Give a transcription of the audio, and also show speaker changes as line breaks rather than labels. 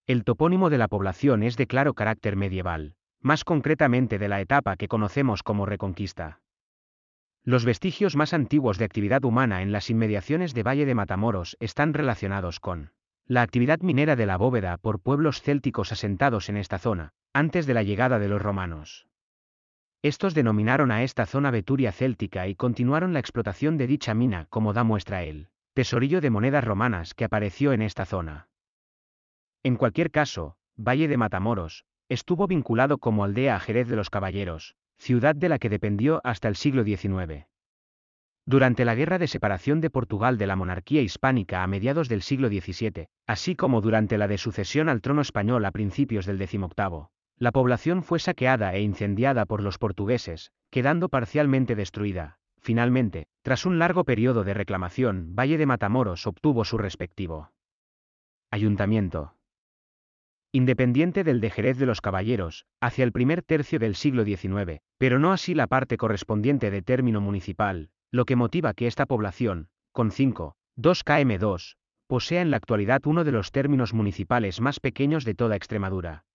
El topónimo de la población es de claro carácter medieval, más concretamente de la etapa que conocemos como Reconquista. Los vestigios más antiguos de actividad humana en las inmediaciones de Valle de Matamoros están relacionados con la actividad minera de la bóveda por pueblos célticos asentados en esta zona, antes de la llegada de los romanos. Estos denominaron a esta zona Veturia Céltica y continuaron la explotación de dicha mina, como da muestra el tesorillo de monedas romanas que apareció en esta zona. En cualquier caso, Valle de Matamoros estuvo vinculado como aldea a Jerez de los Caballeros, ciudad de la que dependió hasta el siglo XIX. Durante la Guerra de Separación de Portugal de la monarquía hispánica a mediados del siglo XVII, así como durante la de sucesión al trono español a principios del XVIII, la población fue saqueada e incendiada por los portugueses, quedando parcialmente destruida. Finalmente, tras un largo periodo de reclamación, Valle de Matamoros obtuvo su respectivo ayuntamiento independiente del de Jerez de los Caballeros, hacia el primer tercio del siglo XIX, pero no así la parte correspondiente de término municipal, lo que motiva que esta población, con 5,2 km2, posea en la actualidad uno de los términos municipales más pequeños de toda Extremadura.